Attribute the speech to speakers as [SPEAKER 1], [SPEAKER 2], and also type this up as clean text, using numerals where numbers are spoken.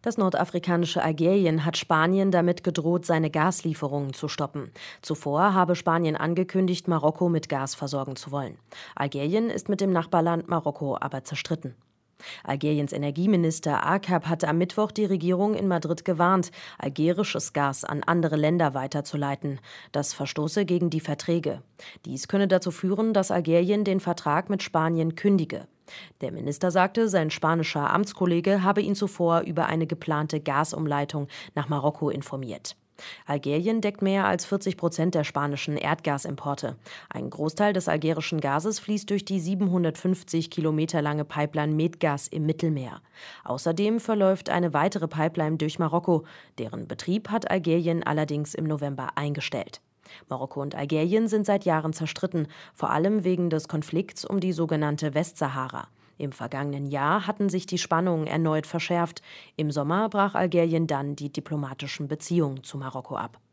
[SPEAKER 1] Das nordafrikanische Algerien hat Spanien damit gedroht, seine Gaslieferungen zu stoppen. Zuvor habe Spanien angekündigt, Marokko mit Gas versorgen zu wollen. Algerien ist mit dem Nachbarland Marokko aber zerstritten. Algeriens Energieminister Akab hatte am Mittwoch die Regierung in Madrid gewarnt, algerisches Gas an andere Länder weiterzuleiten. Das verstoße gegen die Verträge. Dies könne dazu führen, dass Algerien den Vertrag mit Spanien kündige. Der Minister sagte, sein spanischer Amtskollege habe ihn zuvor über eine geplante Gasumleitung nach Marokko informiert. Algerien deckt mehr als 40% der spanischen Erdgasimporte. Ein Großteil des algerischen Gases fließt durch die 750 Kilometer lange Pipeline Medgas im Mittelmeer. Außerdem verläuft eine weitere Pipeline durch Marokko. Deren Betrieb hat Algerien allerdings im November eingestellt. Marokko und Algerien sind seit Jahren zerstritten, vor allem wegen des Konflikts um die sogenannte Westsahara. Im vergangenen Jahr hatten sich die Spannungen erneut verschärft. Im Sommer brach Algerien dann die diplomatischen Beziehungen zu Marokko ab.